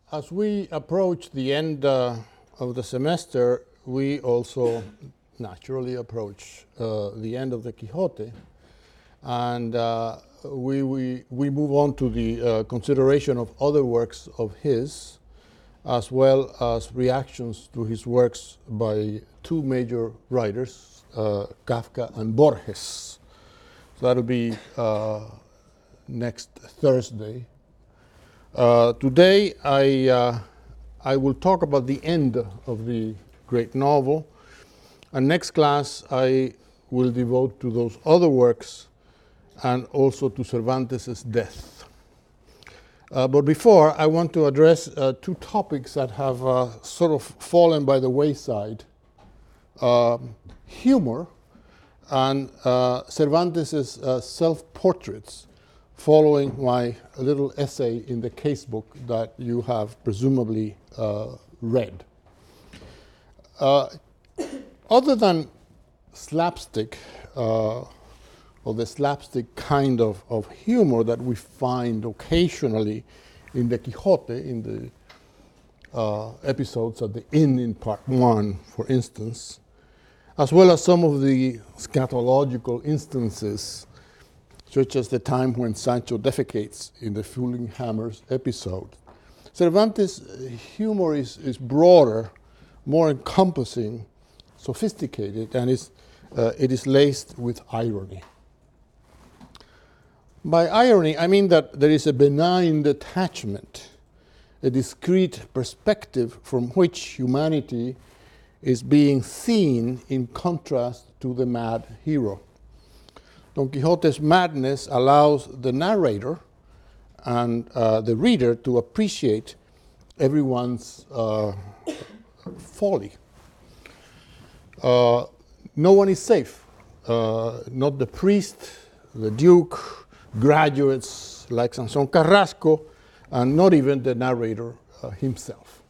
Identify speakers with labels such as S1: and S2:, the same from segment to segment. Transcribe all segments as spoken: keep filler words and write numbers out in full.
S1: as we approach the end uh, of the semester, we also naturally approach uh, the end of the Quixote, and uh, we, we, we move on to the uh, consideration of other works of his, as well as reactions to his works by two major writers, uh, Kafka and Borges. So that'll be uh, next Thursday. Uh, today, I, uh, I will talk about the end of the great novel, and next class I will devote to those other works and also to Cervantes' death. Uh, but before, I want to address uh, two topics that have uh, sort of fallen by the wayside. Uh, humor and uh, Cervantes' uh, self-portraits, following my little essay in the casebook that you have presumably uh, read. Uh, other than slapstick, uh, or the slapstick kind of, of humor that we find occasionally in the Quixote, in the uh, episodes at the inn in part one, for instance, as well as some of the scatological instances, such as the time when Sancho defecates in the Fooling Hammers episode. Cervantes' humor is, is broader, more encompassing, sophisticated, and is, uh, it is laced with irony. By irony, I mean that there is a benign detachment, a discrete perspective from which humanity is being seen in contrast to the mad hero. Don Quixote's madness allows the narrator and uh, the reader to appreciate everyone's uh, folly. Uh, no one is safe, uh, not the priest, the duke, graduates like Sanson Carrasco, and not even the narrator uh, himself.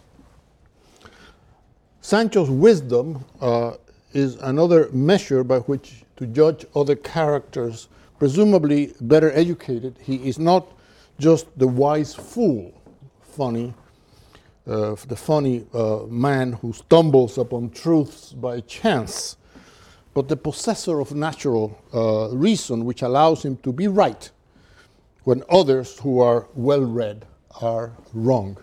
S1: Sancho's wisdom uh, is another measure by which to judge other characters, presumably better educated. He is not just the wise fool, funny, uh, the funny uh, man who stumbles upon truths by chance, but the possessor of natural uh, reason, which allows him to be right when others who are well-read are wrong.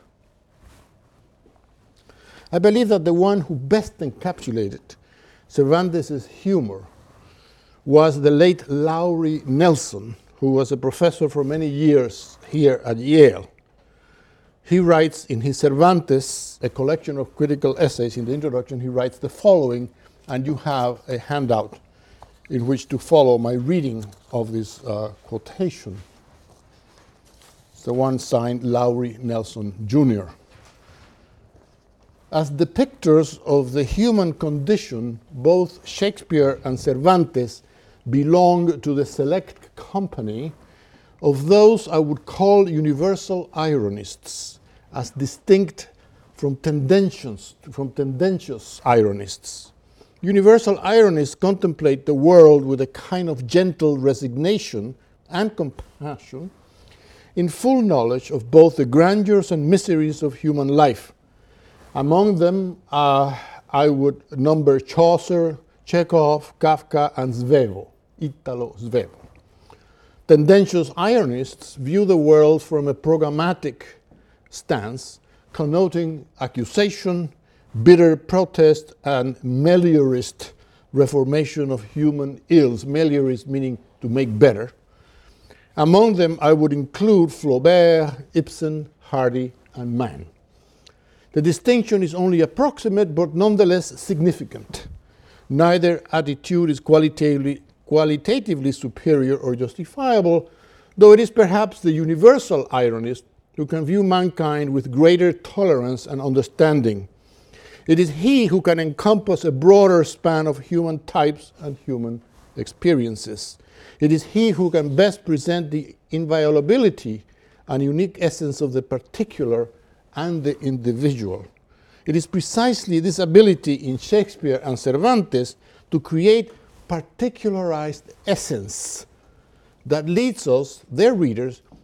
S1: I believe that the one who best encapsulated Cervantes' humor was the late Lowry Nelson, who was a professor for many years here at Yale. He writes in his Cervantes, a collection of critical essays, in the introduction, he writes the following, and you have a handout in which to follow my reading of this uh, quotation. It's the one signed Lowry Nelson, Junior As depictors of the human condition, both Shakespeare and Cervantes belong to the select company of those I would call universal ironists, as distinct from tendentious, from tendentious ironists. Universal ironists contemplate the world with a kind of gentle resignation and compassion, in full knowledge of both the grandeurs and miseries of human life. Among them, uh, I would number Chaucer, Chekhov, Kafka, and Svevo, Italo Svevo. Tendentious ironists view the world from a programmatic stance, connoting accusation, bitter protest, and meliorist reformation of human ills, meliorist meaning to make better. Among them, I would include Flaubert, Ibsen, Hardy, and Mann. The distinction is only approximate, but nonetheless significant. Neither attitude is qualitatively, qualitatively superior or justifiable, though it is perhaps the universal ironist who can view mankind with greater tolerance and understanding. It is he who can encompass a broader span of human types and human experiences. It is he who can best present the inviolability and unique essence of the particular and the individual. It is precisely this ability in Shakespeare and Cervantes to create particularized essence that leads us, their readers,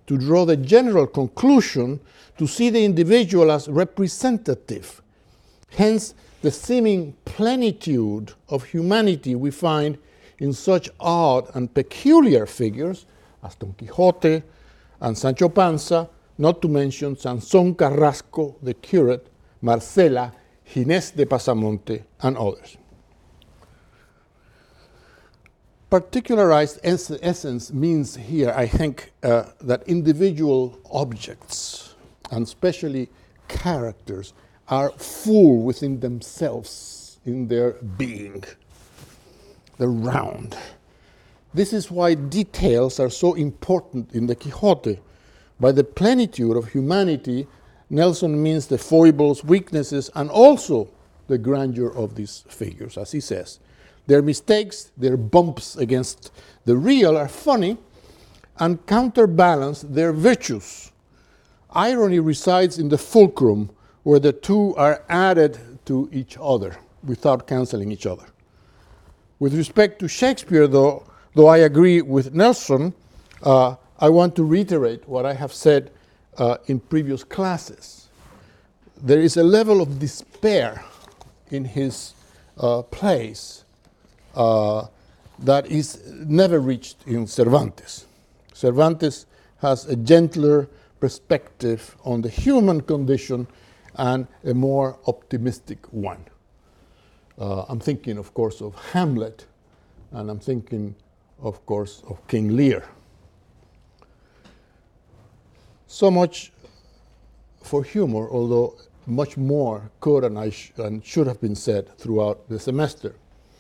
S1: to draw the general conclusion to see the individual as representative. Hence, the seeming plenitude of humanity we find in such odd and peculiar figures as Don Quixote and Sancho Panza, not to mention Sansón Carrasco, the curate, Marcela, Ginés de Pasamonte, and others. Particularized es essence means here, I think, uh, that individual objects, and especially characters, are full within themselves in their being. They're round. This is why details are so important in the Quixote. By the plenitude of humanity, Nelson means the foibles, weaknesses, and also the grandeur of these figures, as he says. Their mistakes, their bumps against the real are funny and counterbalance their virtues. Irony resides in the fulcrum, where the two are added to each other without canceling each other. With respect to Shakespeare, though, though I agree with Nelson, uh, I want to reiterate what I have said uh, in previous classes. There is a level of despair in his uh, plays uh, that is never reached in Cervantes. Cervantes has a gentler perspective on the human condition and a more optimistic one. Uh, I'm thinking, of course, of Hamlet, and I'm thinking, of course, of King Lear. So much for humor, although much more could and, I sh and should have been said throughout the semester.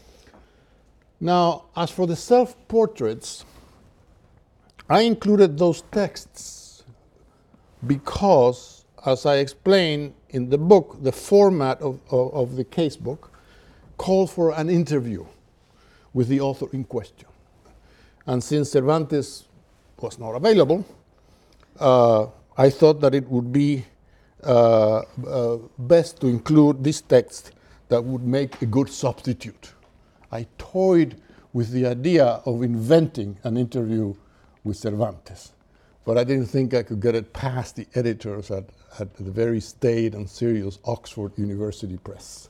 S1: Now, as for the self-portraits, I included those texts because, as I explained in the book, the format of, of, of the casebook called for an interview with the author in question. And since Cervantes was not available, uh, I thought that it would be uh, uh, best to include this text that would make a good substitute. I toyed with the idea of inventing an interview with Cervantes, but I didn't think I could get it past the editors at, at the very staid and serious Oxford University Press.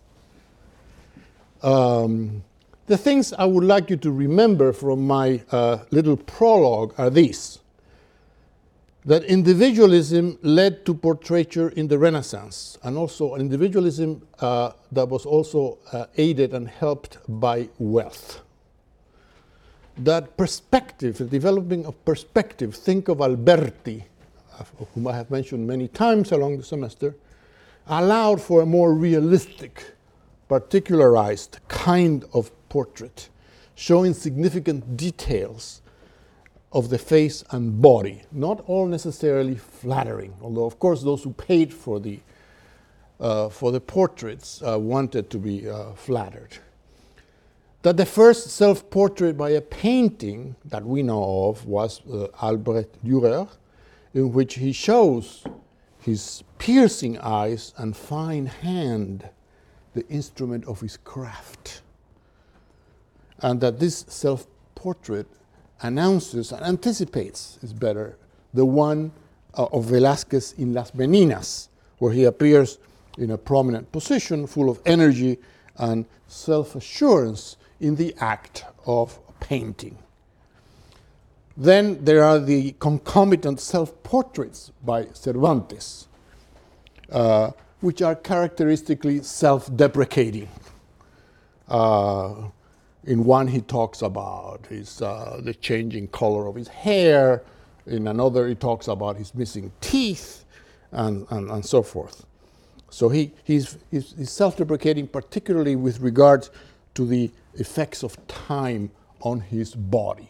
S1: Um, the things I would like you to remember from my uh, little prologue are these: that individualism led to portraiture in the Renaissance, and also an individualism uh, that was also uh, aided and helped by wealth. That perspective, the developing of perspective, think of Alberti, of whom I have mentioned many times along the semester, allowed for a more realistic, particularized kind of portrait, showing significant details of the face and body, not all necessarily flattering, although of course those who paid for the, uh, for the portraits uh, wanted to be uh, flattered. That the first self-portrait by a painting that we know of was uh, Albrecht Dürer, in which he shows his piercing eyes and fine hand, the instrument of his craft. And that this self-portrait announces and anticipates, is better, the one uh, of Velázquez in Las Meninas, where he appears in a prominent position, full of energy and self-assurance in the act of painting. Then there are the concomitant self-portraits by Cervantes, uh, which are characteristically self-deprecating. Uh, in one, he talks about his, uh, the changing color of his hair. In another, he talks about his missing teeth, and, and, and so forth. So he, he's, he's, he's self-deprecating, particularly with regard to the effects of time on his body.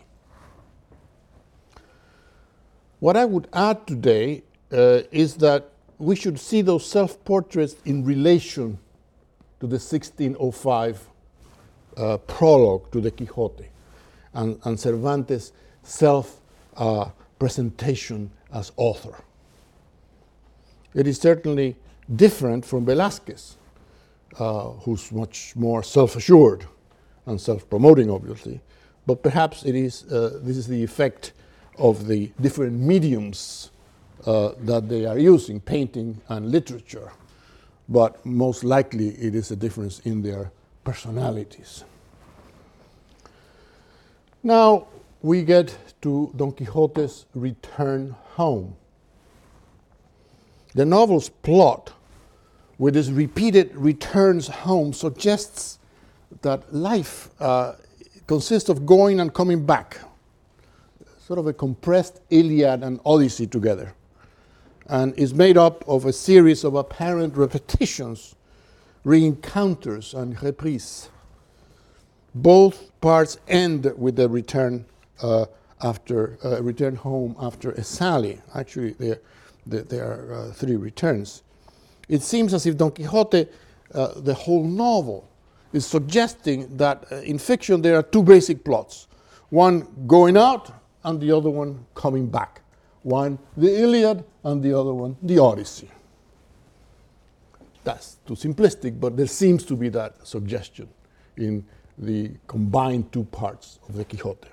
S1: What I would add today uh, is that we should see those self-portraits in relation to the sixteen oh five uh, prologue to the Quixote and, and Cervantes' self-presentation uh, as author. It is certainly different from Velázquez, uh, who's much more self-assured and self-promoting, obviously, but perhaps it is, uh, this is the effect of the different mediums uh, that they are using, painting and literature, but most likely it is a difference in their personalities. Now we get to Don Quixote's return home. The novel's plot, with its repeated returns home, suggests that life uh, consists of going and coming back, sort of a compressed Iliad and Odyssey together, and is made up of a series of apparent repetitions, re-encounters, and reprises. Both parts end with the return uh, after uh, return home after a sally. Actually, there, there, there are uh, three returns. It seems as if Don Quixote, uh, the whole novel, is suggesting that uh, in fiction there are two basic plots. One going out and the other one coming back. One the Iliad and the other one the Odyssey. That's too simplistic, but there seems to be that suggestion in the combined two parts of the Quixote.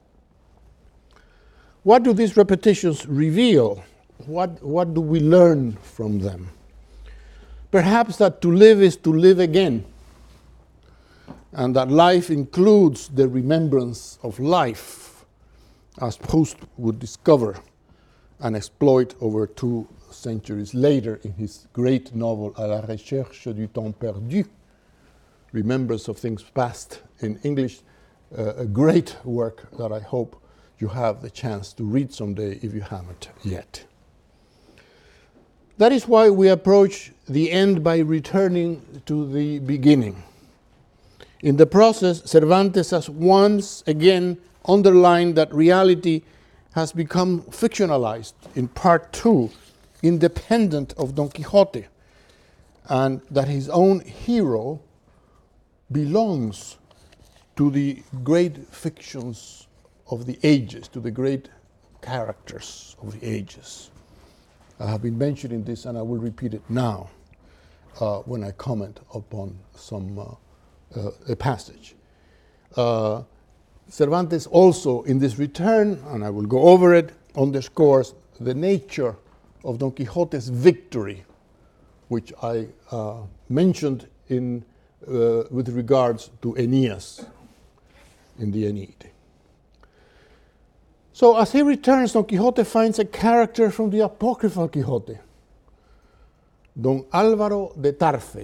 S1: What do these repetitions reveal? What, what do we learn from them? Perhaps that to live is to live again, and that life includes the remembrance of life, as Proust would discover and exploit over two centuries later in his great novel À la recherche du temps perdu, Remembrance of Things Past in English, uh, a great work that I hope you have the chance to read someday if you haven't yet. That is why we approach the end by returning to the beginning. In the process, Cervantes has once again underlined that reality has become fictionalized in part two, independent of Don Quixote, and that his own hero belongs to the great fictions of the ages, to the great characters of the ages. I have been mentioning this and I will repeat it now uh, when I comment upon some uh, uh, a passage. Uh, Cervantes also in this return, and I will go over it, underscores the nature of Don Quixote's victory, which I uh, mentioned in, uh, with regards to Aeneas in the Aeneid. So as he returns, Don Quixote finds a character from the apocryphal Quixote, Don Álvaro de Tarfe.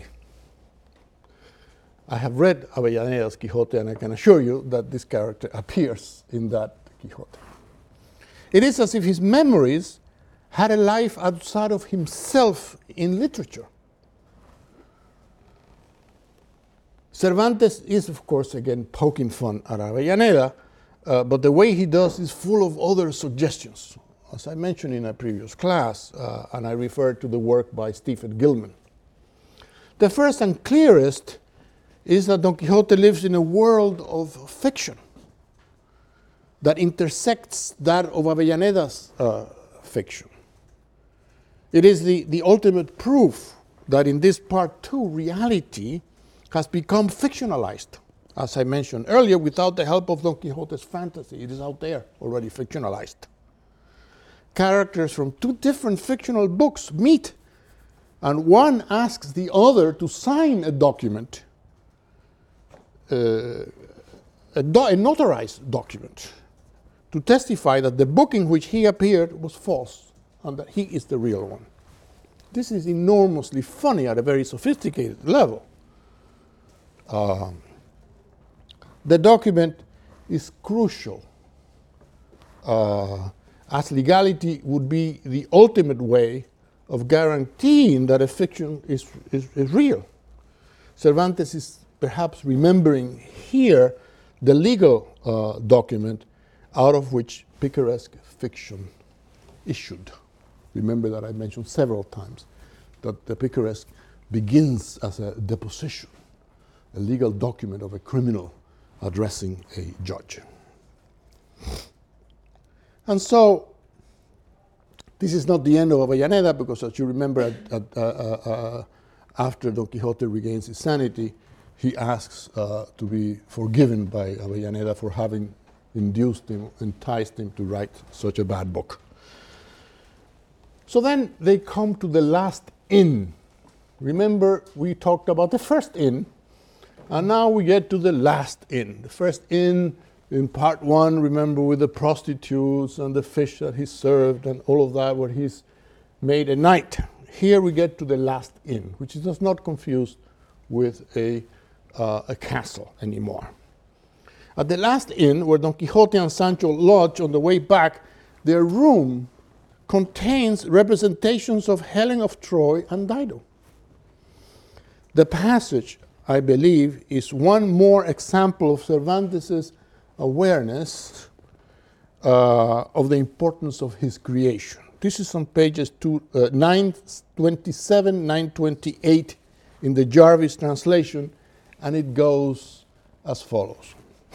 S1: I have read Avellaneda's Quixote, and I can assure you that this character appears in that Quixote. It is as if his memories had a life outside of himself in literature. Cervantes is, of course, again poking fun at Avellaneda, uh, but the way he does is full of other suggestions, as I mentioned in a previous class, uh, and I referred to the work by Stephen Gilman. The first and clearest is that Don Quixote lives in a world of fiction that intersects that of Avellaneda's uh, fiction. It is the, the ultimate proof that in this part two, reality has become fictionalized. As I mentioned earlier, without the help of Don Quixote's fantasy, it is out there already fictionalized. Characters from two different fictional books meet, and one asks the other to sign a document, uh, a, do- a notarized document, to testify that the book in which he appeared was false and that he is the real one. This is enormously funny at a very sophisticated level. Uh, the document is crucial, uh, as legality would be the ultimate way of guaranteeing that a fiction is, is, is real. Cervantes is perhaps remembering here the legal uh, document out of which picaresque fiction issued. Remember that I mentioned several times that the picaresque begins as a deposition, a legal document of a criminal addressing a judge. And so, this is not the end of Avellaneda, because as you remember, at, at, uh, uh, after Don Quixote regains his sanity, he asks uh, to be forgiven by Avellaneda for having induced him, enticed him to write such a bad book. So then they come to the last inn. Remember, we talked about the first inn, and now we get to the last inn. The first inn in part one, remember, with the prostitutes and the fish that he served and all of that, where he's made a knight. Here we get to the last inn, which is just not confused with a, uh, a castle anymore. At the last inn, where Don Quixote and Sancho lodge on the way back, their room contains representations of Helen of Troy and Dido. The passage, I believe, is one more example of Cervantes' awareness uh, of the importance of his creation. This is on pages two, uh, nine twenty-seven, nine twenty-eight in the Jarvis translation, and it goes as follows.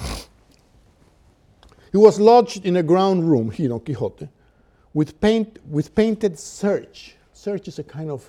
S1: He was lodged in a ground room, he, Don Quixote, with, paint, with painted serge. Serge is a kind of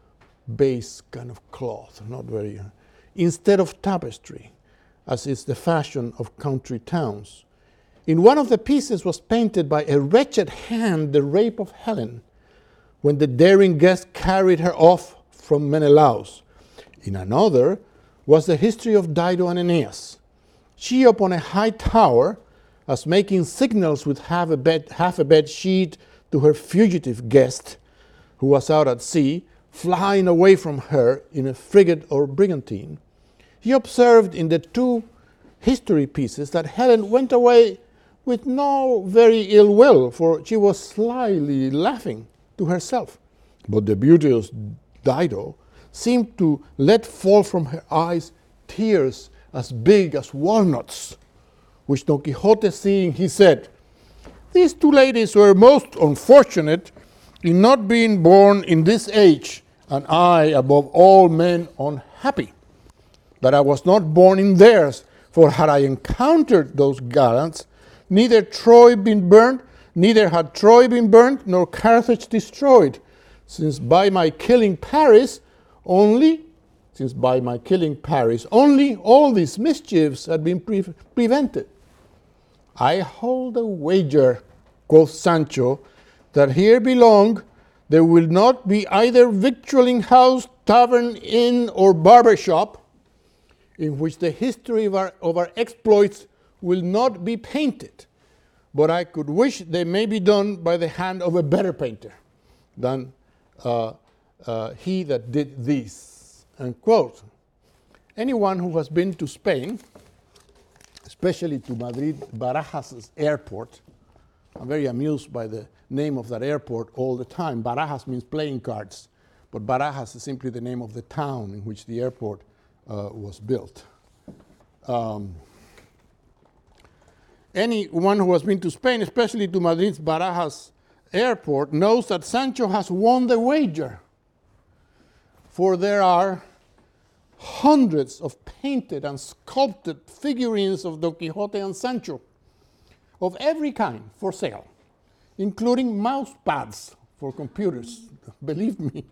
S1: base kind of cloth, not very, uh, instead of tapestry, as is the fashion of country towns. In one of the pieces was painted by a wretched hand the rape of Helen, when the daring guest carried her off from Menelaus. In another was the history of Dido and Aeneas. She upon a high tower, as making signals with half a bed, half a bed sheet to her fugitive guest, who was out at sea, flying away from her in a frigate or brigantine. He observed in the two history pieces that Helen went away with no very ill will, for she was slyly laughing to herself. But the beauteous Dido seemed to let fall from her eyes tears as big as walnuts, which Don Quixote seeing, he said, "These two ladies were most unfortunate in not being born in this age, and I, above all men, unhappy that I was not born in theirs, for had I encountered those gallants, neither Troy been burnt, neither had Troy been burnt, nor Carthage destroyed, since by my killing Paris only, since by my killing Paris only all these mischiefs had been pre- prevented. I hold a wager," quoth Sancho, "that here belong there will not be either victualling house, tavern, inn, or barber shop in which the history of our, of our exploits will not be painted, but I could wish they may be done by the hand of a better painter than uh, uh, he that did these." Unquote. Anyone who has been to Spain, especially to Madrid Barajas' airport, I'm very amused by the name of that airport all the time. Barajas means playing cards, but Barajas is simply the name of the town in which the airport uh, was built. Um, anyone who has been to Spain, especially to Madrid's Barajas airport, knows that Sancho has won the wager, for there are hundreds of painted and sculpted figurines of Don Quixote and Sancho of every kind for sale, including mouse pads for computers, believe me.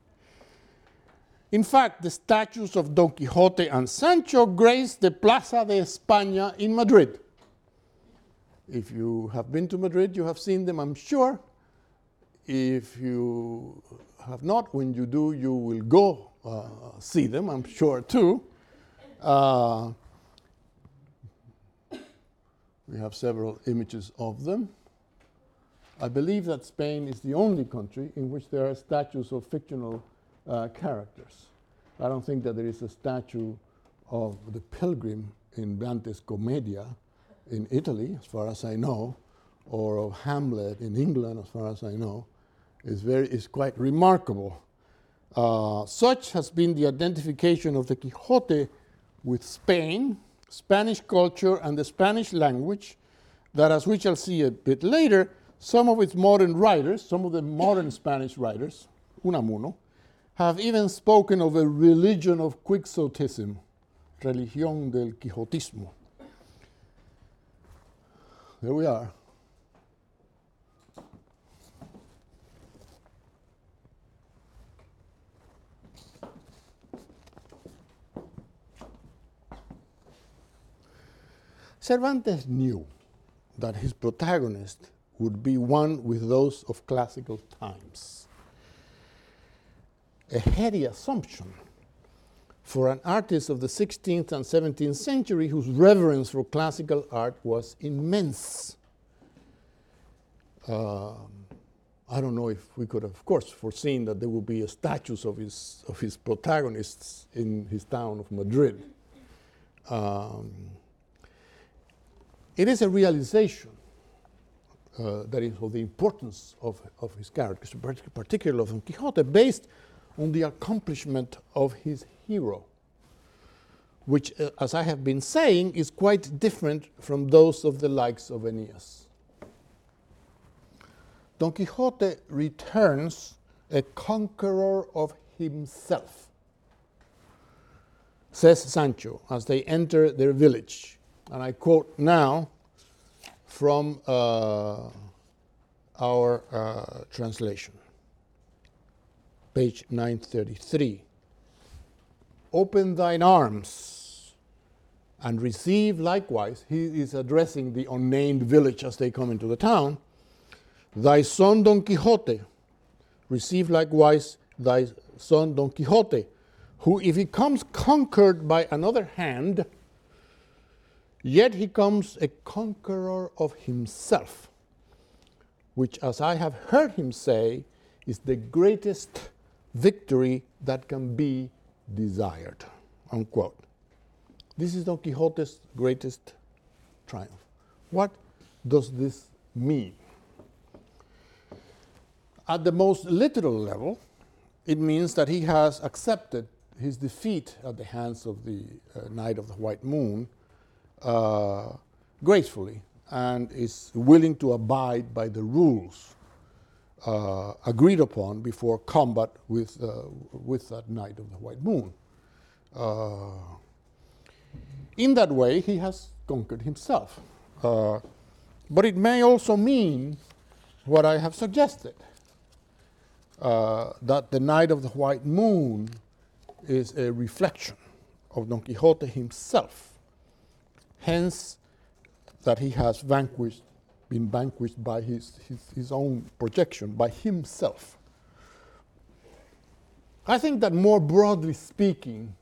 S1: In fact, the statues of Don Quixote and Sancho grace the Plaza de España in Madrid. If you have been to Madrid, you have seen them, I'm sure. If you have not, when you do, you will go uh, see them, I'm sure, too. Uh, we have several images of them. I believe that Spain is the only country in which there are statues of fictional uh, characters. I don't think that there is a statue of the pilgrim in Dante's Commedia in Italy, as far as I know, or of Hamlet in England, as far as I know. Is very is quite remarkable. Uh, such has been the identification of the Quixote with Spain, Spanish culture, and the Spanish language, that, as we shall see a bit later, some of its modern writers, some of the modern Spanish writers, Unamuno, have even spoken of a religion of quixotism, religión del Quijotismo. There we are. Cervantes knew that his protagonist would be one with those of classical times. A heady assumption for an artist of the sixteenth and seventeenth century whose reverence for classical art was immense. Uh, I don't know if we could have, of course, foreseen that there would be a statues of his, of his protagonists in his town of Madrid. Um, it is a realization uh, that is of the importance of, of his characters, particularly of Don Quixote, based on the accomplishment of his hero, which, uh, as I have been saying, is quite different from those of the likes of Aeneas. Don Quixote returns a conqueror of himself, says Sancho, as they enter their village. And I quote now from uh, our uh, translation, page nine thirty-three. Open thine arms and receive likewise. He is addressing the unnamed village as they come into the town. Thy son Don Quixote, receive likewise thy son Don Quixote, who if he comes conquered by another hand, yet he comes a conqueror of himself, which, as I have heard him say, is the greatest victory that can be desired, unquote. This is Don Quixote's greatest triumph. What does this mean? At the most literal level, it means that he has accepted his defeat at the hands of the uh, Knight of the White Moon uh, gracefully and is willing to abide by the rules uh, agreed upon before combat with, uh, with that Knight of the White Moon. Uh, in that way, he has conquered himself. Uh, but it may also mean what I have suggested, uh, that the Knight of the White Moon is a reflection of Don Quixote himself, hence that he has vanquished, been vanquished by his, his, his own projection, by himself. I think that more broadly speaking,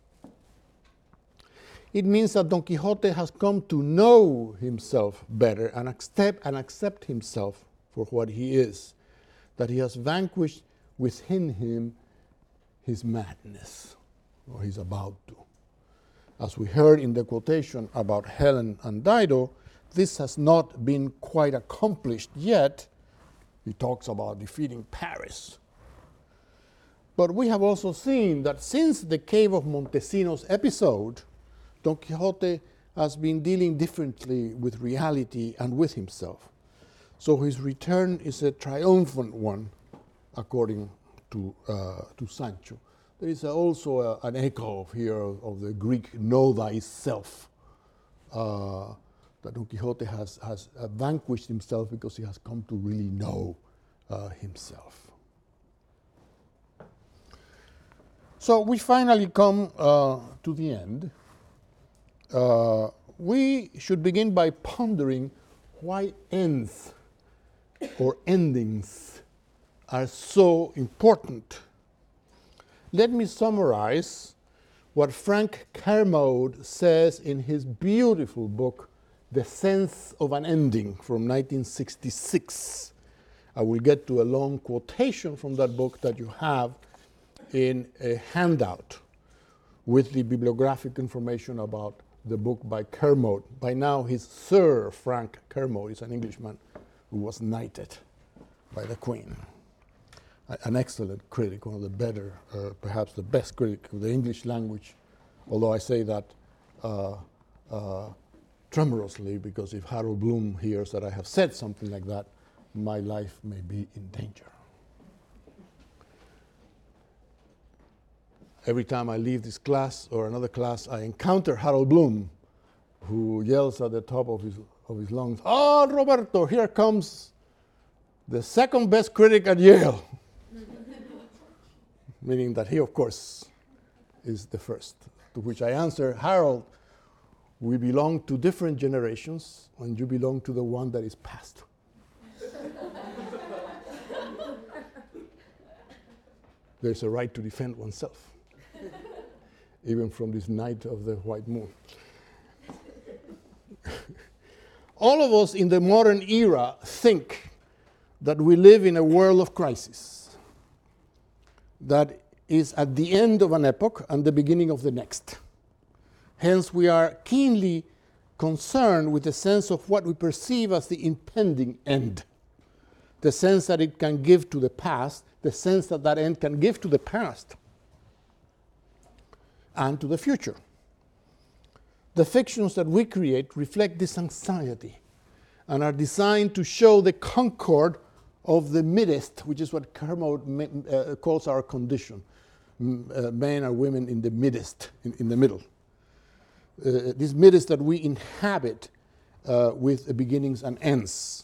S1: it means that Don Quixote has come to know himself better and accept, and accept himself for what he is, that he has vanquished within him his madness, or he's about to. As we heard in the quotation about Helen and Dido, this has not been quite accomplished yet. He talks about defeating Paris. But we have also seen that since the Cave of Montesinos episode, Don Quixote has been dealing differently with reality and with himself. So his return is a triumphant one, according to, uh, to Sancho. There is also a, an echo here of, of the Greek know thyself, uh, that Don Quixote has, has uh, vanquished himself because he has come to really know uh, himself. So we finally come uh, to the end. Uh, we should begin by pondering why ends or endings are so important. Let me summarize what Frank Kermode says in his beautiful book, The Sense of an Ending, from nineteen sixty-six. I will get to a long quotation from that book that you have in a handout with the bibliographic information about the book by Kermode. By now, he's Sir Frank Kermode. He's an Englishman who was knighted by the Queen. An excellent critic, one of the better, uh, perhaps the best critic of the English language, although I say that uh, uh, tremorously, because if Harold Bloom hears that I have said something like that, my life may be in danger. Every time I leave this class or another class, I encounter Harold Bloom, who yells at the top of his, of his lungs, "Oh, Roberto, here comes the second best critic at Yale." Meaning that he, of course, is the first. To which I answer, "Harold, We belong to different generations, and you belong to the one that is past. There's a right to defend oneself, even from this night of the white moon. All of us in the modern era think that we live in a world of crisis, that is at the end of an epoch and the beginning of the next. Hence, we are keenly concerned with the sense of what we perceive as the impending end, the sense that it can give to the past, the sense that that end can give to the past and to the future. The fictions that we create reflect this anxiety and are designed to show the concord of the midst, which is what Kermode uh, calls our condition. M- uh, men and women in the midst, in, in the middle. Uh, this midst that we inhabit uh, with beginnings and ends.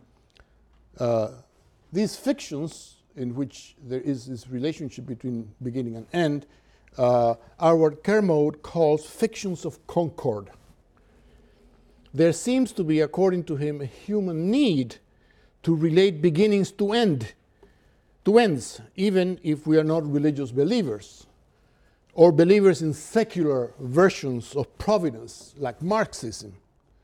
S1: Uh, these fictions, in which there is this relationship between beginning and end, uh, are what Kermode calls fictions of concord. There seems to be, according to him, a human need to relate beginnings to end, to ends, even if we are not religious believers, or believers in secular versions of providence, like Marxism.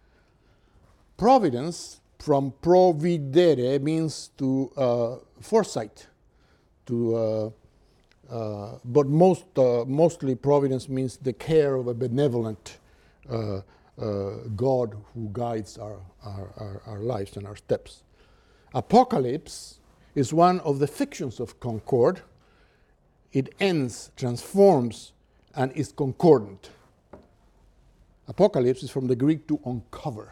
S1: Providence, from providere, means to uh, foresight, to, uh, uh, but most, uh, mostly providence means the care of a benevolent uh, uh, God who guides our, our, our, our lives and our steps. Apocalypse is one of the fictions of concord. It ends, transforms, and is concordant. Apocalypse is from the Greek to uncover,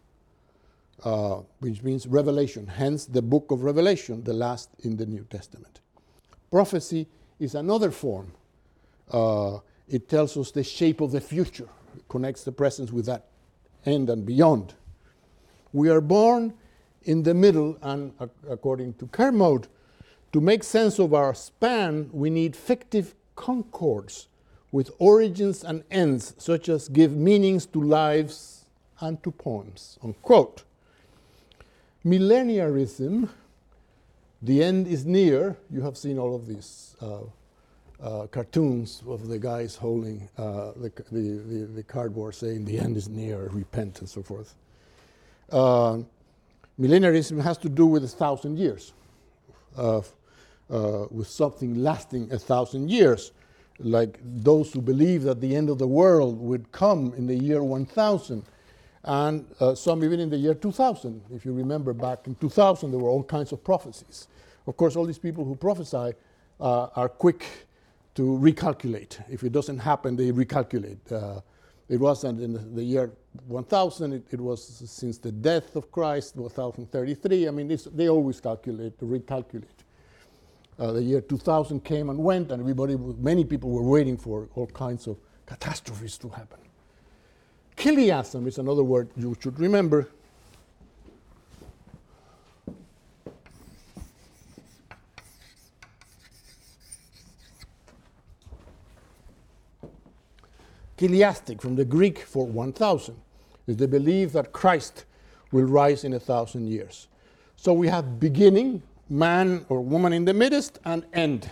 S1: uh, which means revelation, hence the book of Revelation, the last in the New Testament. Prophecy is another form. Uh, it tells us the shape of the future. It connects the present with that end and beyond. We are born in the middle, and uh, according to Kermode, to make sense of our span, we need fictive concords with origins and ends, such as give meanings to lives and to poems, unquote. Millenniarism, the end is near. You have seen all of these uh, uh, cartoons of the guys holding uh, the, the, the, the cardboard saying the end is near, repent, and so forth. Uh, millenniarism has to do with a thousand years. Uh, uh, with something lasting a thousand years, like those who believe that the end of the world would come in the year one thousand, and uh, some even in the year two thousand. If you remember, back in two thousand, there were all kinds of prophecies. Of course, all these people who prophesy uh, are quick to recalculate. If it doesn't happen, they recalculate. Uh, it wasn't in the, the year one thousand, it, it was since the death of Christ, one thousand thirty-three. I mean, it's, they always calculate, recalculate. Uh, the year two thousand came and went, and everybody, many people were waiting for all kinds of catastrophes to happen. Chiliasm is another word you should remember. Chiliastic, from the Greek for one thousand, is the belief that Christ will rise in a thousand years. So we have beginning, man or woman in the midst, and end.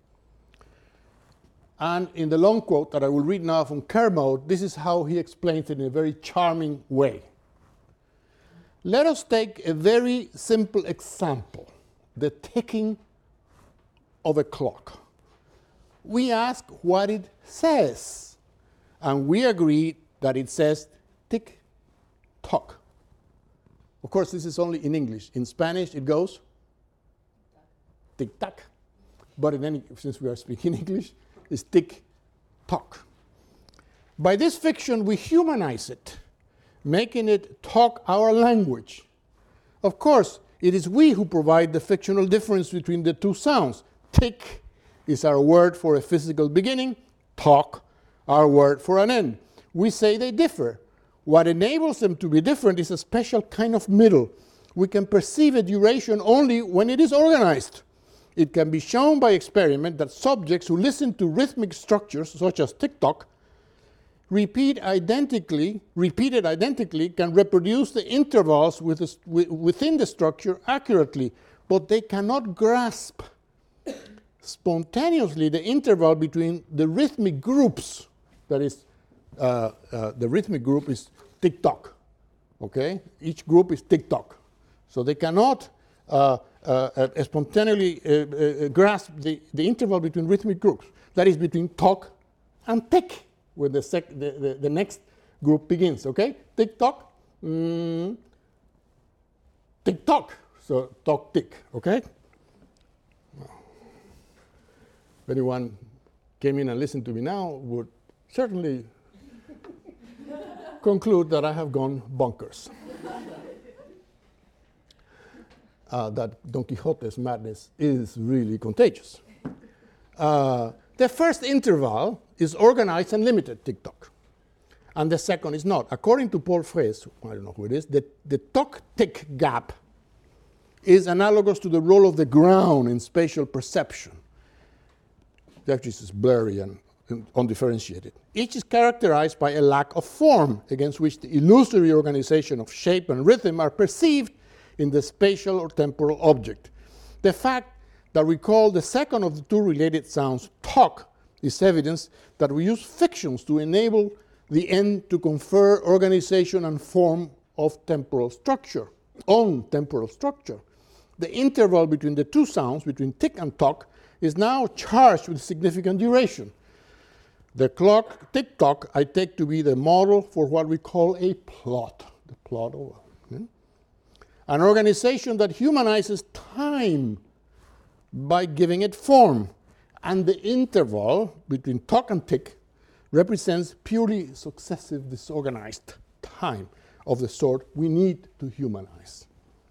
S1: And in the long quote that I will read now from Kermode, this is how he explains it in a very charming way. Let us take a very simple example, the ticking of a clock. We ask what it says, and we agree that it says tick-tock. Of course, this is only in English. In Spanish, it goes tick-tock. But in any, since we are speaking English, it's tick-tock. By this fiction, we humanize it, making it talk our language. Of course, it is we who provide the fictional difference between the two sounds. Tick is our word for a physical beginning, tock, our word for an end. We say they differ. What enables them to be different is a special kind of middle. We can perceive a duration only when it is organized. It can be shown by experiment that subjects who listen to rhythmic structures, such as tick-tock, repeat identically, repeated identically can reproduce the intervals with the, within the structure accurately, but they cannot grasp spontaneously the interval between the rhythmic groups. That is, uh, uh, the rhythmic group is tick-tock, okay? Each group is tick-tock. So they cannot uh, uh, uh, spontaneously uh, uh, grasp the, the interval between rhythmic groups. That is between tock and tick, where the, sec the, the, the next group begins, okay? Tick-tock, mm, tick-tock, so tock-tick, okay? If anyone came in and listened to me now would certainly conclude that I have gone bonkers. Uh, that Don Quixote's madness is really contagious. Uh, the first interval is organized and limited, tick-tock, and the second is not. According to Paul Fraisse, I don't know who it is, the, the tock-tick gap is analogous to the role of the ground in spatial perception. Actually, this is blurry and undifferentiated. Each is characterized by a lack of form, against which the illusory organization of shape and rhythm are perceived in the spatial or temporal object. The fact that we call the second of the two related sounds tock is evidence that we use fictions to enable the end to confer organization and form of temporal structure, on temporal structure. The interval between the two sounds, between tick and tock, is now charged with significant duration. The clock, tick-tock, I take to be the model for what we call a plot. The plot of hmm? an organization that humanizes time by giving it form. And the interval between tock and tick represents purely successive disorganized time of the sort we need to humanize.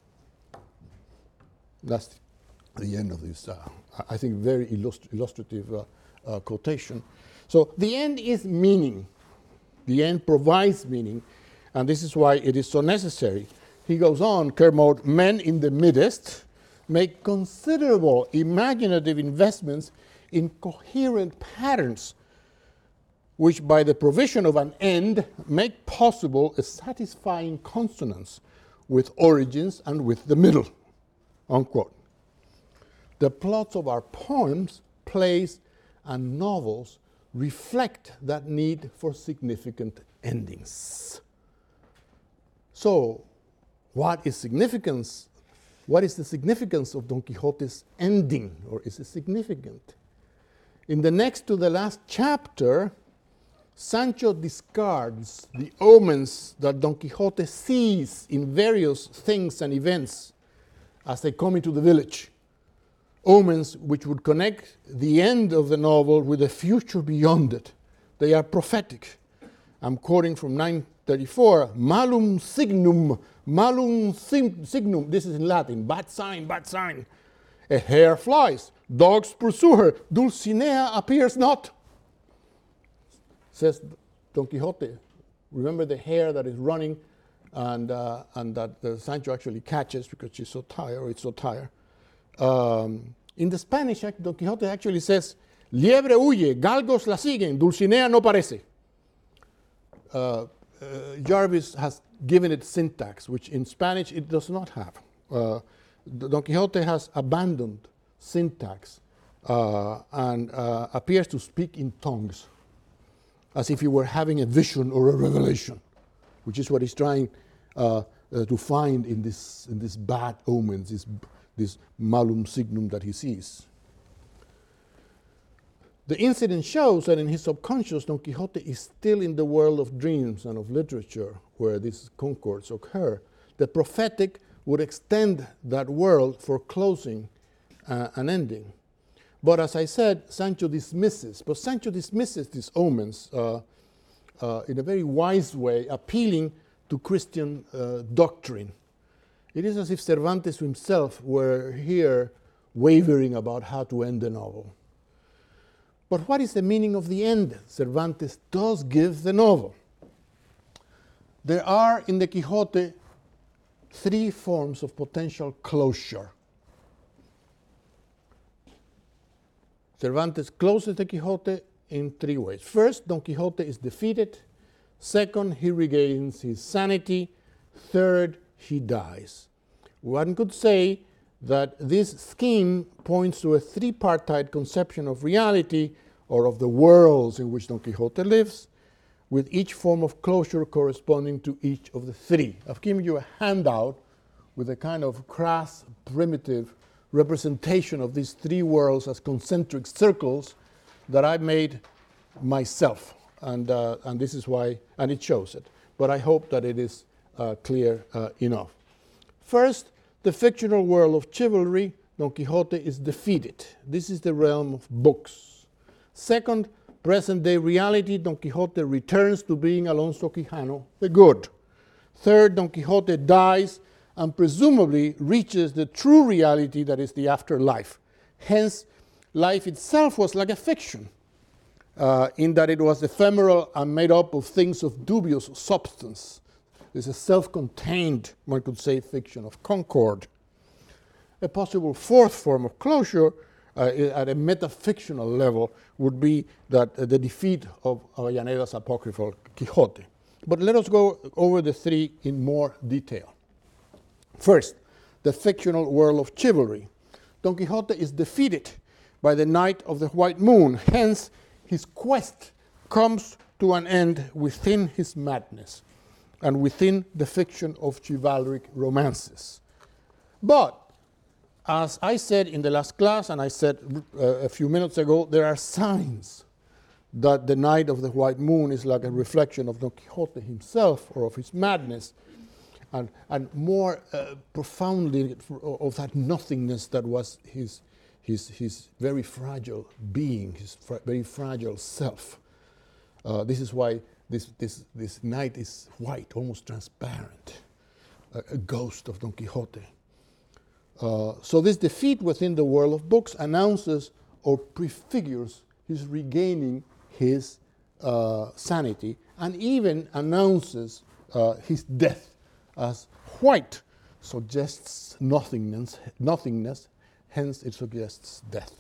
S1: That's the end of this, uh, I think, very illust illustrative uh, uh, quotation. So the end is meaning. The end provides meaning, and this is why it is so necessary. He goes on, Kermode, men in the midst make considerable imaginative investments in coherent patterns, which by the provision of an end make possible a satisfying consonance with origins and with the middle, unquote. The plots of our poems, plays, and novels reflect that need for significant endings. So, what is significance? What is the significance of Don Quixote's ending, or is it significant? In the next to the last chapter, Sancho discards the omens that Don Quixote sees in various things and events as they come into the village. Omens which would connect the end of the novel with the future beyond it. They are prophetic. I'm quoting from nine thirty-four, malum signum, malum signum, this is in Latin, bad sign, bad sign. A hare flies, dogs pursue her, Dulcinea appears not. Says Don Quixote, remember the hare that is running and, uh, and that uh, Sancho actually catches because she's so tired, or it's so tired. Um, in the Spanish, Don Quixote actually says, liebre huye, galgos la siguen, Dulcinea no parece. Uh, uh, Jarvis has given it syntax, which in Spanish it does not have. Uh, Don Quixote has abandoned syntax uh, and uh, appears to speak in tongues, as if he were having a vision or a revelation, which is what he's trying uh, uh, to find in this, in this bad omens, this, this malum signum that he sees. The incident shows that in his subconscious, Don Quixote is still in the world of dreams and of literature, where these concords occur. The prophetic would extend that world for closing uh, an ending. But as I said, Sancho dismisses, but Sancho dismisses these omens uh, uh, in a very wise way, appealing to Christian uh, doctrine. It is as if Cervantes himself were here wavering about how to end the novel. But what is the meaning of the end? Cervantes does give the novel. There are in the Quixote three forms of potential closure. Cervantes closes the Quixote in three ways. First, Don Quixote is defeated Second, he regains his sanity. Third, he dies. One could say that this scheme points to a three-partite conception of reality, or of the worlds in which Don Quixote lives, with each form of closure corresponding to each of the three. I've given you a handout with a kind of crass, primitive representation of these three worlds as concentric circles that I made myself. And, uh, and this is why, and it shows it. But I hope that it is uh, clear uh, enough. First, the fictional world of chivalry, Don Quixote is defeated. This is the realm of books. Second, present-day reality, Don Quixote returns to being Alonso Quijano, the good. Third, Don Quixote dies and presumably reaches the true reality that is the afterlife. Hence, life itself was like a fiction, uh, in that it was ephemeral and made up of things of dubious substance. It's a self-contained, one could say, fiction of concord. A possible fourth form of closure uh, at a metafictional level would be that uh, the defeat of Avellaneda's apocryphal Quixote. But let us go over the three in more detail. First, the fictional world of chivalry. Don Quixote is defeated by the Knight of the White Moon. Hence, his quest comes to an end within his madness and within the fiction of chivalric romances. But, as I said in the last class, and I said uh, a few minutes ago, there are signs that the Knight of the White Moon is like a reflection of Don Quixote himself or of his madness, and, and more uh, profoundly of that nothingness that was his, his, his very fragile being, his fra very fragile self. Uh, this is why this, this, this knight is white, almost transparent, a, a ghost of Don Quixote. Uh, so this defeat within the world of books announces or prefigures his regaining his uh, sanity, and even announces uh, his death, as white suggests nothingness, nothingness, hence it suggests death.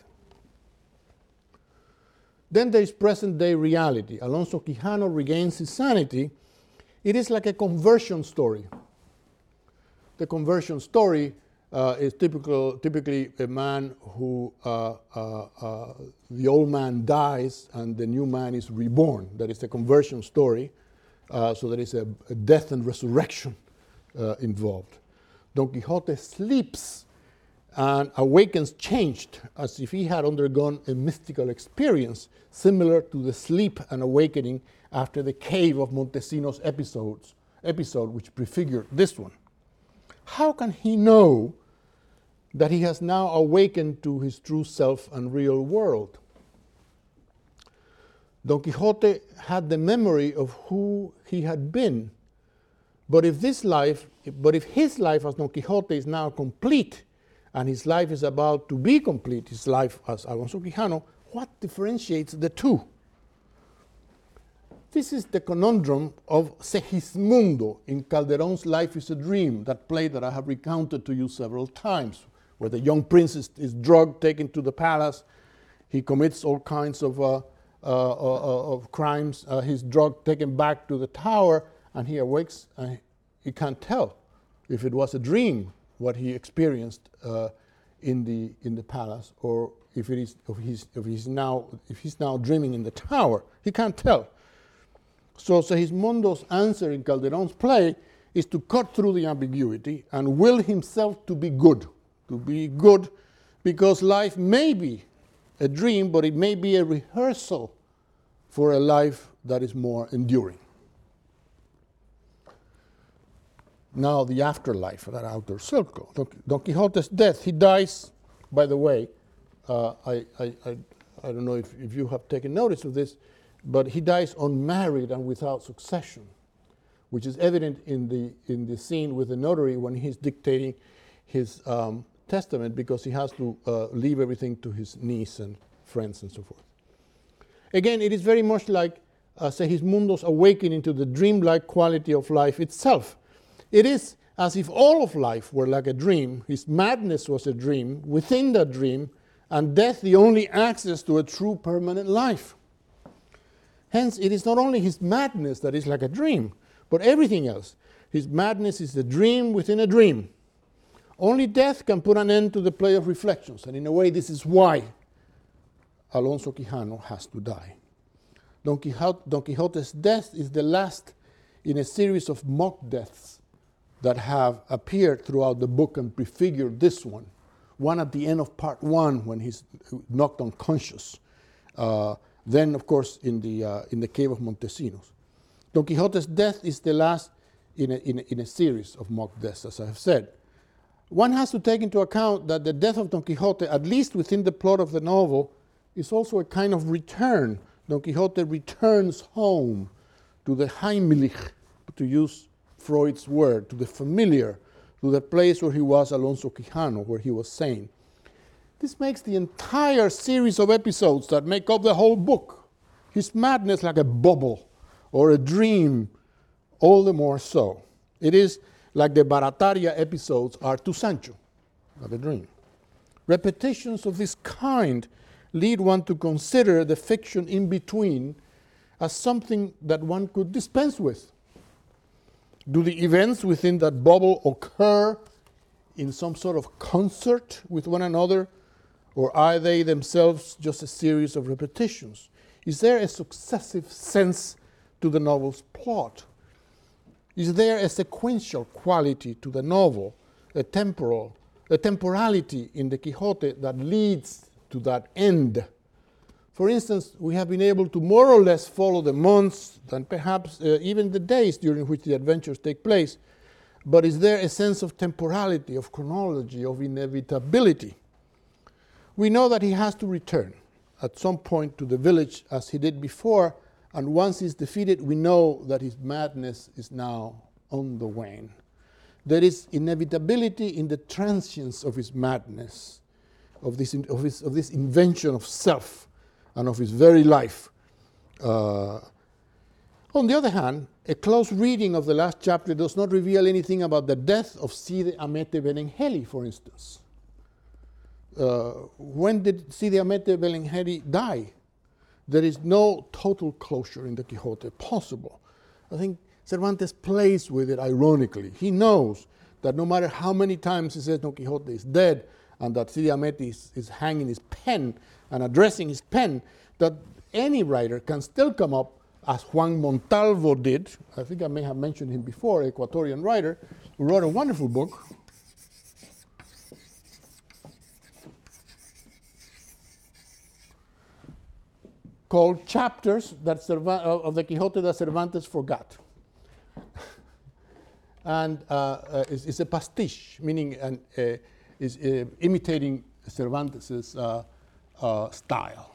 S1: Then there is present-day reality. Alonso Quijano regains his sanity. It is like a conversion story. The conversion story uh, is typical, typically a man who, uh, uh, uh, the old man dies and the new man is reborn. That is the conversion story. Uh, so there is a, a death and resurrection uh, involved. Don Quixote sleeps and awakens changed, as if he had undergone a mystical experience similar to the sleep and awakening after the cave of Montesinos episodes, episode which prefigured this one. How can he know that he has now awakened to his true self and real world? Don Quixote had the memory of who he had been, but if this life, but if his life as Don Quixote is now complete, and his life is about to be complete, his life as Alonso Quijano, what differentiates the two? This is the conundrum of Segismundo in Calderón's Life is a Dream, that play that I have recounted to you several times, where the young prince is, is drugged, taken to the palace. He commits all kinds of, uh, uh, uh, of crimes. Uh, he's drugged, taken back to the tower, and he awakes, and he can't tell if it was a dream, what he experienced uh, in the in the palace, or if it is if he's if he's now if he's now dreaming in the tower. He can't tell. So Segismundo's answer in Calderón's play is to cut through the ambiguity and will himself to be good, to be good, because life may be a dream, but it may be a rehearsal for a life that is more enduring. Now the afterlife, that outer circle. Don, Don Quixote's death, he dies, by the way, uh, I, I, I, I don't know if, if you have taken notice of this, but he dies unmarried and without succession, which is evident in the, in the scene with the notary when he's dictating his um, testament, because he has to uh, leave everything to his niece and friends and so forth. Again, it is very much like uh, Segismundo's awakening to the dreamlike quality of life itself. It is as if all of life were like a dream. His madness was a dream, within that dream, and death the only access to a true permanent life. Hence, it is not only his madness that is like a dream, but everything else. His madness is a dream within a dream. Only death can put an end to the play of reflections, and in a way, this is why Alonso Quijano has to die. Don, Quixote, Don Quixote's death is the last in a series of mock deaths that have appeared throughout the book and prefigured this one. One at the end of part one when he's knocked unconscious. Uh, then, of course, in the, uh, in the cave of Montesinos. Don Quixote's death is the last in a, in, a, in a series of mock deaths, as I have said. One has to take into account that the death of Don Quixote, at least within the plot of the novel, is also a kind of return. Don Quixote returns home to the Heimlich, to use Freud's word, to the familiar, to the place where he was Alonso Quijano, where he was sane. This makes the entire series of episodes that make up the whole book, his madness like a bubble or a dream, all the more so. It is like the Barataria episodes are to Sancho, like a dream. Repetitions of this kind lead one to consider the fiction in between as something that one could dispense with. Do the events within that bubble occur in some sort of concert with one another, or are they themselves just a series of repetitions? Is there a successive sense to the novel's plot? Is there a sequential quality to the novel, a temporal, a temporality in the Quixote that leads to that end? For instance, we have been able to more or less follow the months and perhaps uh, even the days during which the adventures take place, but is there a sense of temporality, of chronology, of inevitability? We know that he has to return at some point to the village as he did before, and once he's defeated, we know that his madness is now on the wane. There is inevitability in the transience of his madness, of this, in, of his, of this invention of self and of his very life. Uh, on the other hand, a close reading of the last chapter does not reveal anything about the death of Cide Hamete Benengeli, for instance. Uh, when did Cide Hamete Benengeli die? There is no total closure in the Quixote possible. I think Cervantes plays with it ironically. He knows that no matter how many times he says Don Quixote is dead and that Cide Hamete is, is hanging his pen and addressing his pen, that any writer can still come up, as Juan Montalvo did. I think I may have mentioned him before, Ecuadorian writer, who wrote a wonderful book called Chapters that Cerva- of the Quixote that Cervantes forgot. and uh, uh, it's, it's a pastiche, meaning an, uh, is uh, imitating Cervantes' uh, uh, style.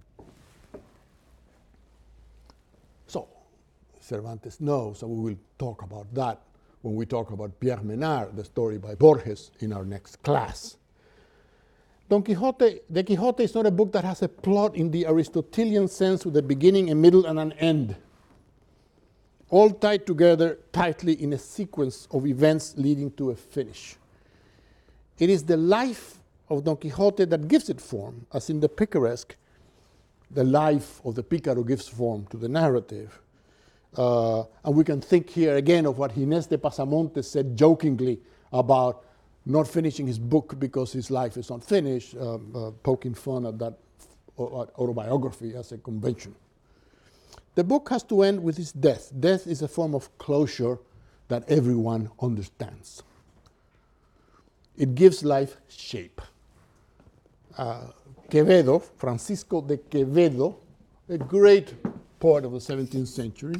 S1: So, Cervantes knows, and we will talk about that when we talk about Pierre Menard, the story by Borges, in our next class. Don Quixote, the Quixote is not a book that has a plot in the Aristotelian sense with a beginning, a middle, and an end, all tied together tightly in a sequence of events leading to a finish. It is the life of Don Quixote that gives it form, as in the picaresque, the life of the Pícaro gives form to the narrative. Uh, and we can think here again of what Ginés de Pasamontes said jokingly about not finishing his book because his life is unfinished, um, uh, poking fun at that autobiography as a convention. The book has to end with his death. Death is a form of closure that everyone understands. It gives life shape. Uh, Quevedo, Francisco de Quevedo, a great poet of the seventeenth century,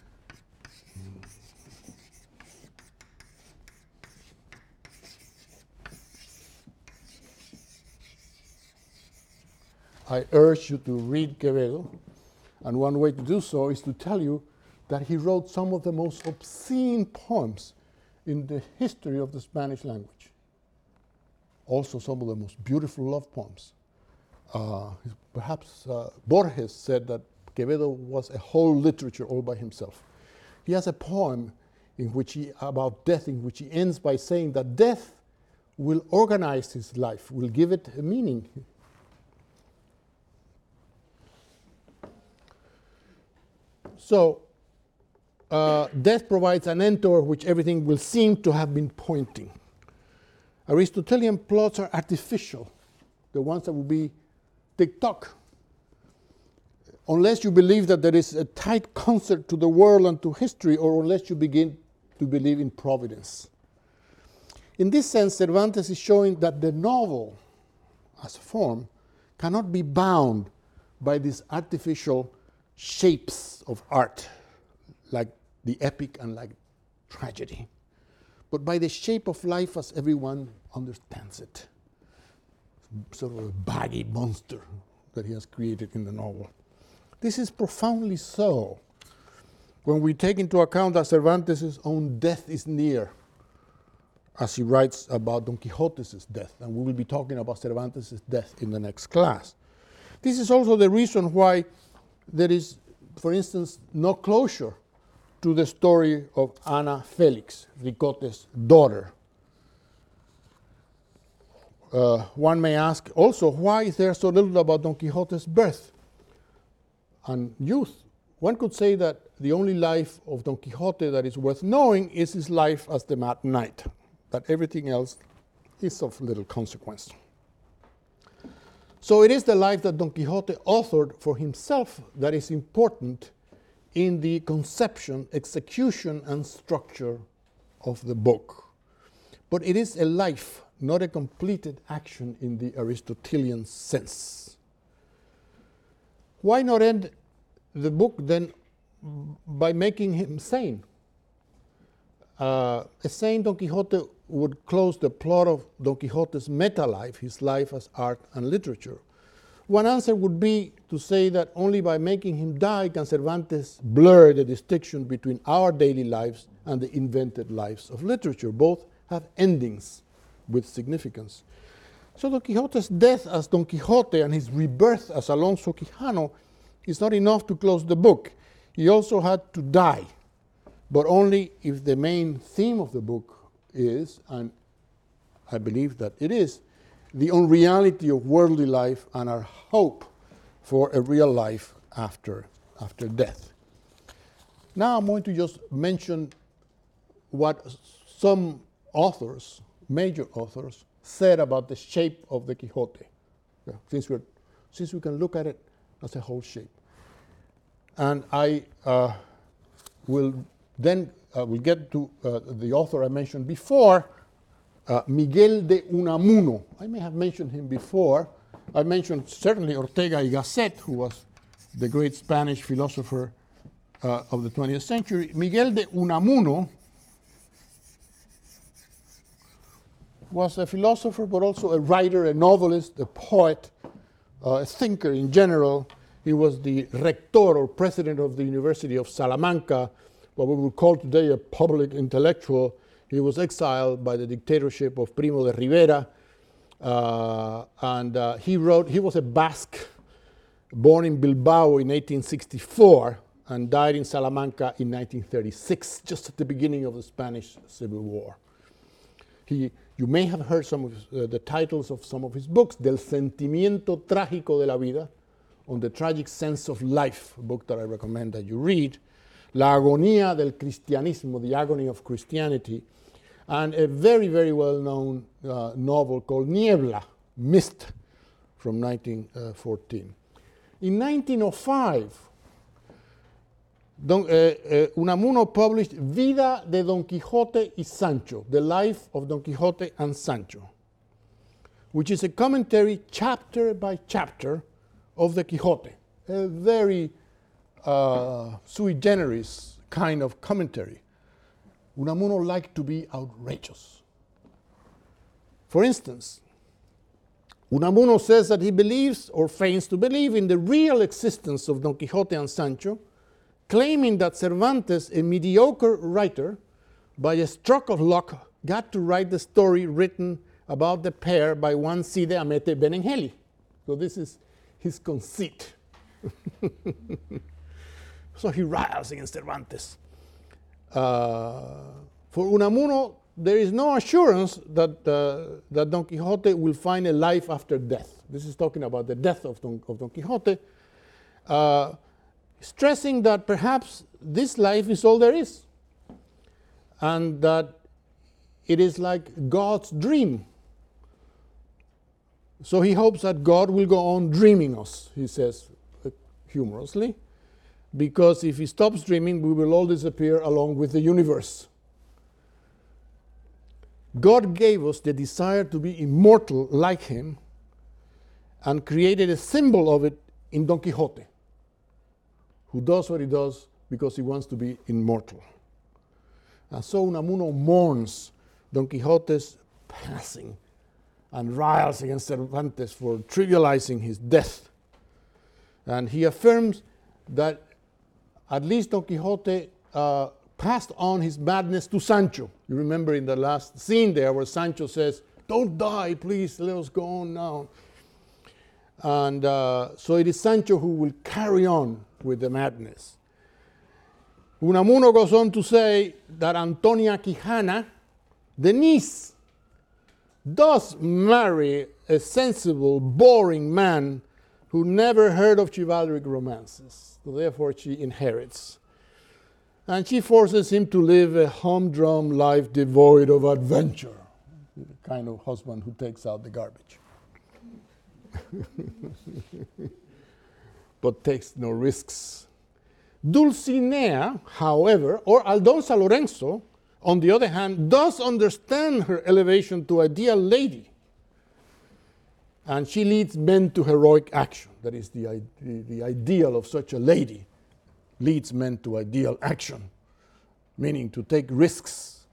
S1: I urge you to read Quevedo, and one way to do so is to tell you that he wrote some of the most obscene poems in the history of the Spanish language. Also some of the most beautiful love poems. Uh, perhaps uh, Borges said that Quevedo was a whole literature all by himself. He has a poem in which he, about death, in which he ends by saying that death will organize his life, will give it a meaning. So uh, death provides an end toward which everything will seem to have been pointing. Aristotelian plots are artificial, the ones that will be tick-tock. Unless you believe that there is a tight concert to the world and to history, or unless you begin to believe in providence. In this sense, Cervantes is showing that the novel, as a form, cannot be bound by these artificial shapes of art, like the epic and like tragedy, but by the shape of life as everyone understands it. Sort of a baggy monster that he has created in the novel. This is profoundly so when we take into account that Cervantes' own death is near, as he writes about Don Quixote's death, and we will be talking about Cervantes' death in the next class. This is also the reason why there is, for instance, no closure to the story of Ana Felix, Ricote's daughter. Uh, one may ask also, why is there so little about Don Quixote's birth and youth? One could say that the only life of Don Quixote that is worth knowing is his life as the Mad Knight, that everything else is of little consequence. So it is the life that Don Quixote authored for himself that is important in the conception, execution, and structure of the book. But it is a life, not a completed action in the Aristotelian sense. Why not end the book then by making him sane? Uh, a sane Don Quixote would close the plot of Don Quixote's meta-life, his life as art and literature. One answer would be to say that only by making him die can Cervantes blur the distinction between our daily lives and the invented lives of literature. Both have endings with significance. So Don Quixote's death as Don Quixote and his rebirth as Alonso Quijano is not enough to close the book. He also had to die, but only if the main theme of the book is, and I believe that it is, the unreality of worldly life and our hope for a real life after, after death. Now I'm going to just mention what some authors, major authors, said about the shape of the Quixote, yeah, since, we're, since we can look at it as a whole shape. And I uh, will then uh, will get to uh, the author I mentioned before, uh, Miguel de Unamuno. I may have mentioned him before. I mentioned certainly Ortega y Gasset, who was the great Spanish philosopher uh, of the twentieth century. Miguel de Unamuno was a philosopher, but also a writer, a novelist, a poet, uh, a thinker in general. He was the rector or president of the University of Salamanca, what we would call today a public intellectual. He was exiled by the dictatorship of Primo de Rivera, uh, and uh, he wrote, he was a Basque, born in Bilbao in eighteen sixty-four, and died in Salamanca in nineteen thirty-six, just at the beginning of the Spanish Civil War. He, you may have heard some of his, uh, the titles of some of his books, Del Sentimiento Trágico de la Vida, On the Tragic Sense of Life, a book that I recommend that you read, La Agonía del Cristianismo, The Agony of Christianity, and a very, very well-known uh, novel called Niebla, Mist, from nineteen fourteen. In nineteen oh five, Don, uh, uh, Unamuno published Vida de Don Quixote y Sancho, The Life of Don Quixote and Sancho, which is a commentary chapter by chapter of the Quixote, a very uh, sui generis kind of commentary. Unamuno liked to be outrageous. For instance, Unamuno says that he believes, or feigns to believe, in the real existence of Don Quixote and Sancho, claiming that Cervantes, a mediocre writer, by a stroke of luck, got to write the story written about the pair by one Cide Hamete Benengeli. So this is his conceit. So he riles against Cervantes. Uh, for Unamuno, there is no assurance that, uh, that Don Quixote will find a life after death. This is talking about the death of Don, of Don Quixote. Uh, stressing that perhaps this life is all there is, and that it is like God's dream. So he hopes that God will go on dreaming us, he says uh, humorously, because if he stops dreaming, we will all disappear along with the universe. God gave us the desire to be immortal like him and created a symbol of it in Don Quixote, who does what he does because he wants to be immortal. And so Unamuno mourns Don Quixote's passing and riles against Cervantes for trivializing his death. And he affirms that at least Don Quixote uh, passed on his madness to Sancho. You remember in the last scene there where Sancho says, "Don't die, please, let us go on now." And uh, so it is Sancho who will carry on with the madness. Unamuno goes on to say that Antonia Quijana, the niece, does marry a sensible, boring man who never heard of chivalric romances. So therefore she inherits. And she forces him to live a humdrum life devoid of adventure, the kind of husband who takes out the garbage. But takes no risks. Dulcinea, however, or Aldonza Lorenzo, on the other hand, does understand her elevation to ideal lady. And she leads men to heroic action. That is the, the, the ideal of such a lady, leads men to ideal action, meaning to take risks.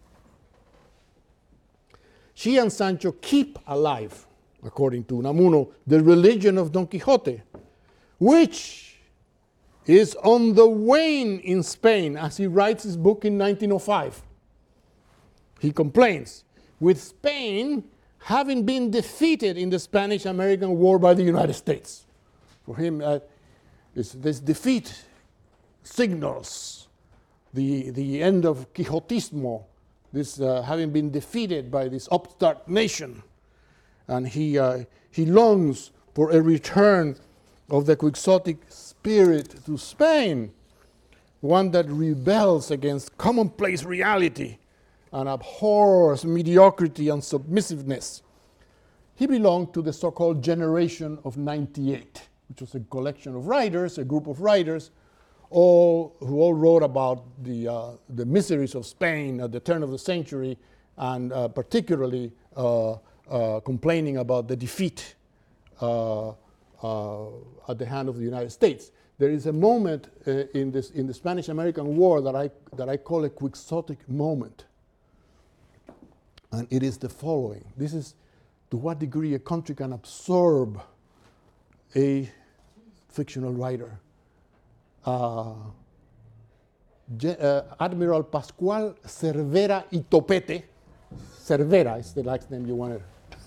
S1: She and Sancho keep alive, according to Unamuno, the religion of Don Quixote, which is on the wane in Spain, as he writes his book in nineteen oh five. He complains, with Spain having been defeated in the Spanish-American War by the United States. For him, uh, this, this defeat signals the, the end of Quixotismo, this uh, having been defeated by this upstart nation. And he, uh, he longs for a return of the quixotic spirit to Spain, one that rebels against commonplace reality and abhors mediocrity and submissiveness. He belonged to the so-called Generation of ninety-eight, which was a collection of writers, a group of writers, all who all wrote about the, uh, the miseries of Spain at the turn of the century, and uh, particularly uh, uh, complaining about the defeat uh, uh, at the hand of the United States. There is a moment uh, in, this, in the Spanish-American War that I, that I call a quixotic moment. And it is the following. This is to what degree a country can absorb a fictional writer. Uh, uh, Admiral Pascual Cervera y Topete, Cervera is the last name you wanted.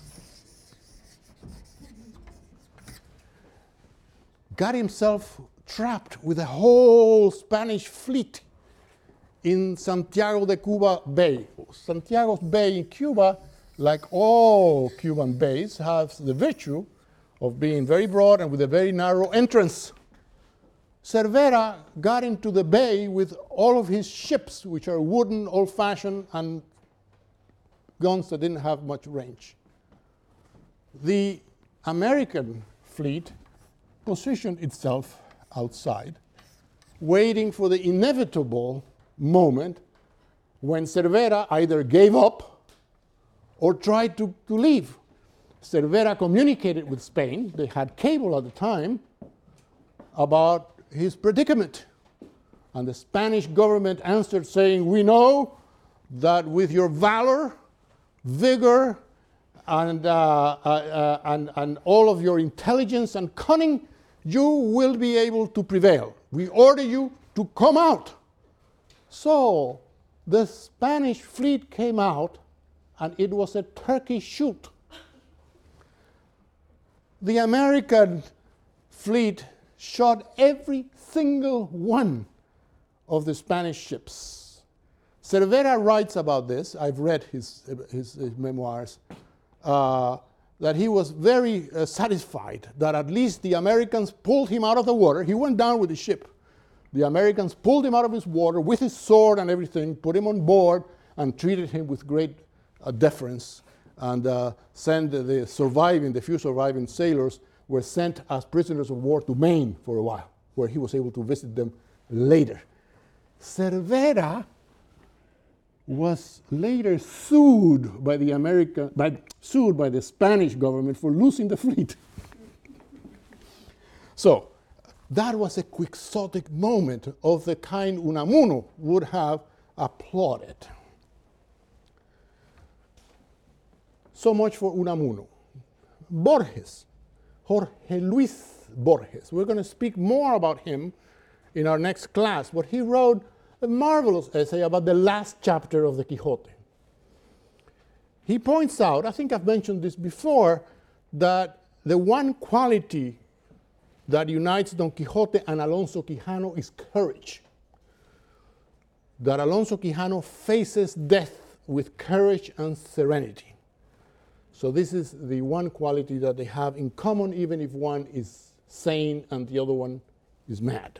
S1: Got himself trapped with a whole Spanish fleet in Santiago de Cuba Bay. Santiago Bay in Cuba, like all Cuban bays, has the virtue of being very broad and with a very narrow entrance. Cervera got into the bay with all of his ships, which are wooden, old-fashioned, and guns that didn't have much range. The American fleet positioned itself outside, waiting for the inevitable moment when Cervera either gave up or tried to, to leave. Cervera communicated with Spain, they had cable at the time, about his predicament. And the Spanish government answered saying, "We know that with your valor, vigor, and, uh, uh, uh, and, and all of your intelligence and cunning, you will be able to prevail. We order you to come out." So the Spanish fleet came out, and it was a turkey shoot. The American fleet shot every single one of the Spanish ships. Cervera writes about this. I've read his, his, his memoirs, uh, that he was very uh, satisfied that at least the Americans pulled him out of the water. He went down with the ship, The Americans pulled him out of his water with his sword and everything, put him on board, and treated him with great uh, deference, and uh, sent the, the surviving, the few surviving sailors were sent as prisoners of war to Maine for a while, where he was able to visit them later. Cervera was later sued by the American, by, sued by the Spanish government for losing the fleet. So that was a quixotic moment of the kind Unamuno would have applauded. So much for Unamuno. Borges, Jorge Luis Borges. We're going to speak more about him in our next class, but he wrote a marvelous essay about the last chapter of the Quixote. He points out, I think I've mentioned this before, that the one quality that unites Don Quixote and Alonso Quijano is courage. That Alonso Quijano faces death with courage and serenity. So this is the one quality that they have in common, even if one is sane and the other one is mad.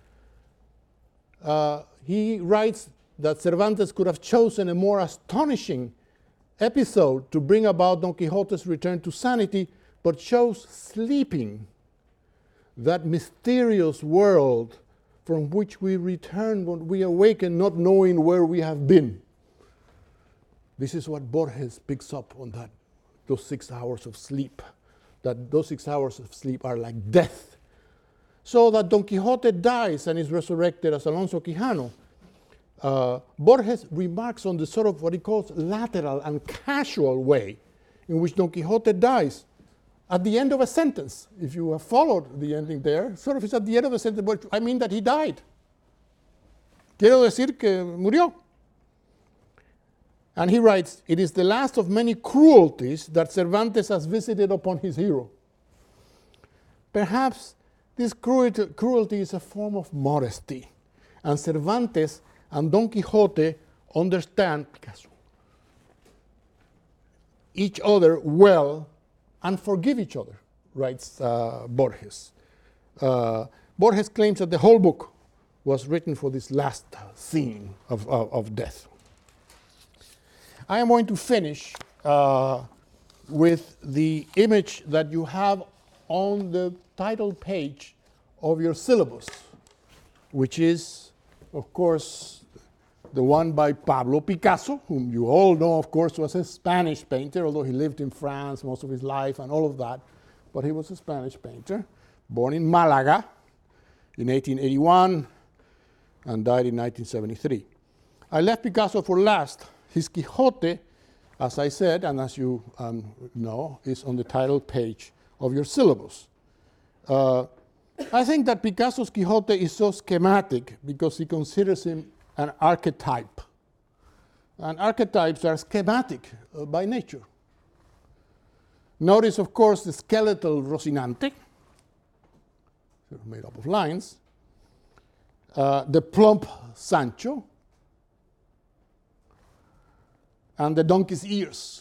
S1: Uh, he writes that Cervantes could have chosen a more astonishing episode to bring about Don Quixote's return to sanity, but chose sleeping, that mysterious world from which we return when we awaken, not knowing where we have been. This is what Borges picks up on that, those six hours of sleep, that those six hours of sleep are like death. So that Don Quixote dies and is resurrected as Alonso Quijano. Uh, Borges remarks on the sort of what he calls lateral and casual way in which Don Quixote dies at the end of a sentence. If you have followed the ending there, sort of it's at the end of a sentence, but I mean that he died. Quiero decir que murió. And he writes, it is the last of many cruelties that Cervantes has visited upon his hero. Perhaps this cruelty, cruelty is a form of modesty, and Cervantes and Don Quixote understand Picasso, each other well and forgive each other, writes uh, Borges. Uh, Borges claims that the whole book was written for this last scene of, of, of death. I am going to finish uh, with the image that you have on the title page of your syllabus, which is, of course, the one by Pablo Picasso, whom you all know, of course, was a Spanish painter, although he lived in France most of his life and all of that. But he was a Spanish painter, born in Malaga in eighteen eighty-one and died in nineteen seventy-three. I left Picasso for last. His Quixote, as I said, and as you um, know, is on the title page of your syllabus. Uh, I think that Picasso's Quixote is so schematic because he considers him an archetype. And archetypes are schematic uh, by nature. Notice, of course, the skeletal Rocinante, made up of lines, uh, the plump Sancho, and the donkey's ears.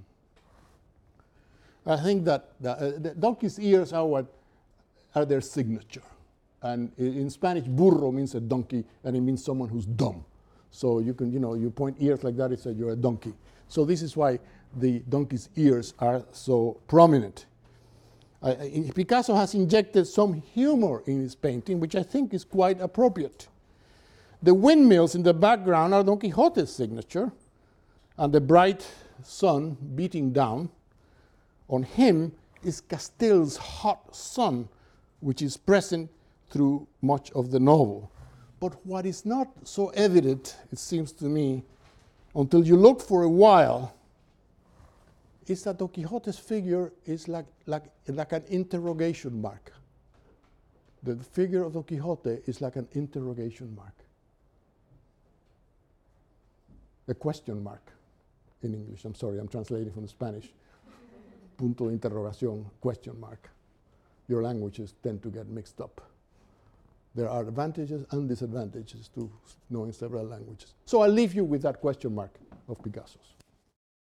S1: I think that the, uh, the donkey's ears are what are their signature. And in Spanish, burro means a donkey, and it means someone who's dumb. So you can, you know, you point ears like that, it says you're a donkey. So this is why the donkey's ears are so prominent. Uh, Picasso has injected some humor in his painting, which I think is quite appropriate. The windmills in the background are Don Quixote's signature, and the bright sun beating down on him is Castell's hot sun, which is present through much of the novel. But what is not so evident, it seems to me, until you look for a while, is that Don Quixote's figure is like, like, like an interrogation mark. The figure of Don Quixote is like an interrogation mark. A question mark in English. I'm sorry, I'm translating from the Spanish. Punto de interrogación, question mark. Your languages tend to get mixed up. There are advantages and disadvantages to knowing several languages. So I'll leave you with that question mark of Picasso's.